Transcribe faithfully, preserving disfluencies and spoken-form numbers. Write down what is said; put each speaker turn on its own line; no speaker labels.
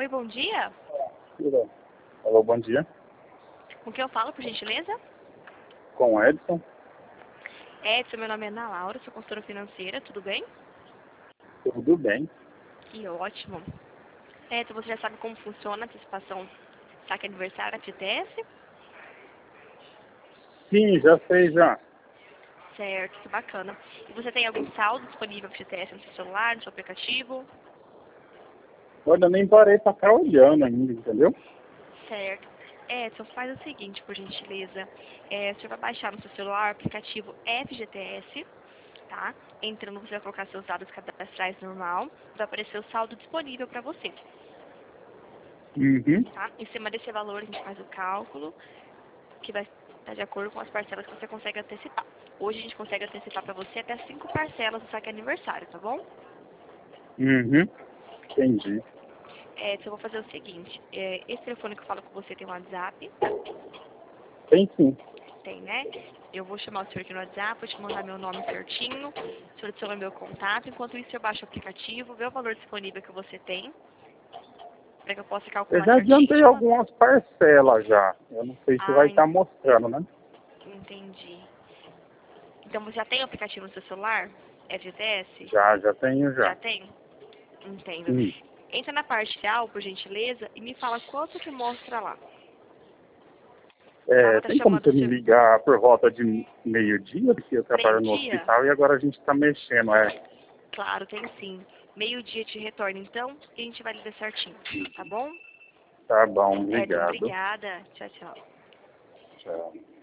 Oi, bom dia.
Alô, bom dia.
Com quem eu falo, por gentileza?
Com o Edson.
Edson, meu nome é Ana Laura, sou consultora financeira, tudo bem?
Tudo bem?
Que ótimo. Edson, você já sabe como funciona a antecipação saque aniversário da F G T S?
Sim, já sei já.
Certo, que bacana. E você tem algum saldo disponível para F G T S no seu celular, no seu aplicativo?
Olha, nem parei pra ficar olhando ainda, entendeu?
Certo. Edson, faz o seguinte, por gentileza. É, você vai baixar no seu celular o aplicativo F G T S, tá? Entrando, você vai colocar seus dados cadastrais normal, vai aparecer o saldo disponível para você,
Uhum.
tá? Em cima desse valor a gente faz o cálculo, que vai estar de acordo com as parcelas que você consegue antecipar. Hoje a gente consegue antecipar para você até cinco parcelas do saque aniversário, tá bom?
Uhum. Entendi.
É, então eu vou fazer o seguinte, é, esse telefone que eu falo com você tem um WhatsApp,
Tem sim.
tem, né? Eu vou chamar o senhor aqui no WhatsApp, vou te mandar meu nome certinho, o senhor adiciona meu contato, enquanto isso eu baixo o aplicativo, vê o valor disponível que você tem, para que eu possa
Eu
calcular
já
certinho e
adiantei
te mandar.
algumas parcelas já. Eu não sei se vai
Ah,
estar mostrando, né?
entendi. Então você já tem o aplicativo no seu celular? F G T S?
Já, já tenho
Já
já.
tem? Entendo.
Sim.
Entra na parte final, por gentileza, e me fala quanto que mostra lá. Tá? Vou
É,
estar
tem como
chamando o
você me
seu
ligar por volta de meio-dia, porque eu trabalho no
meio-dia?
hospital e agora a gente está mexendo, é.
Claro, tem sim. Meio-dia te retorna então e a gente vai lidar certinho. Tá bom?
Tá bom,
Edson,
obrigado.
obrigada. Tchau, tchau.
Tchau.